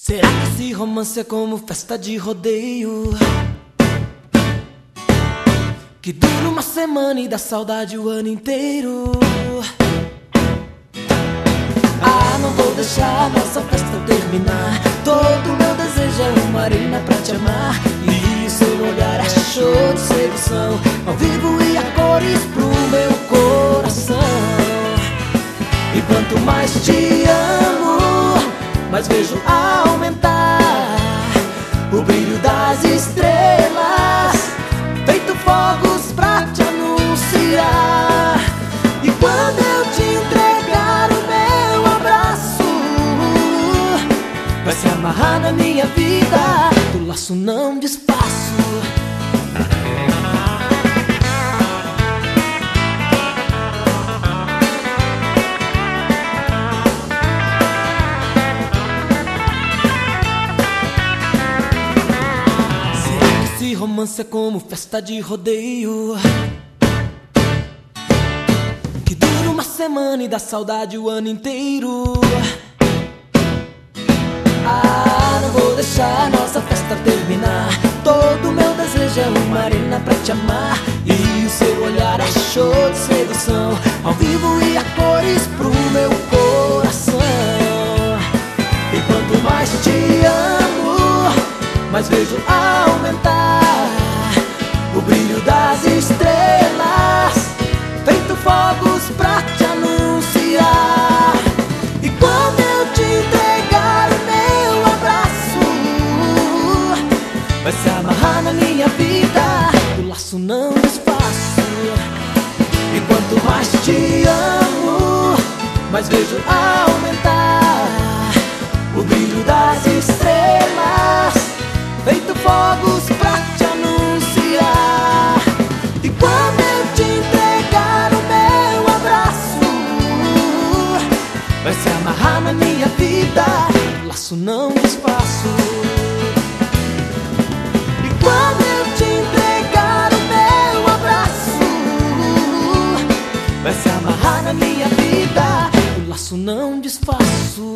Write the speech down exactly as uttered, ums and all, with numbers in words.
Será que esse romance é como festa de rodeio, que dura uma semana e dá saudade o ano inteiro? Ah, não vou deixar nossa festa terminar. Todo meu desejo é uma arena pra te amar, e o seu olhar é show de sedução, ao vivo e a cores pro meu coração. E quanto mais te amo, mais vejo aumentar o brilho das estrelas, feito fogos pra te anunciar. E quando eu te entregar o meu abraço, vai se amarrar na minha vida, o laço não desfaço. Esse romance é como festa de rodeio, que dura uma semana e dá saudade o ano inteiro. Ah, não vou deixar nossa festa terminar. Todo meu desejo é uma arena pra te amar, e o seu olhar é show de sedução, ao vivo e a cores pro meu coração. E quanto mais te amo, mais vejo aumentar o brilho das estrelas, feito fogos pra te anunciar. E quando eu te entregar o meu abraço, vai se amarrar na minha vida, o laço não desfaço. E quanto mais te amo, mais vejo aumentar o brilho das estrelas, feito fogos pra te anunciar. E quando eu te entregar o meu abraço, vai se amarrar na minha vida, o laço não desfaço. E quando eu te entregar o meu abraço, vai se amarrar na minha vida, o laço não desfaço.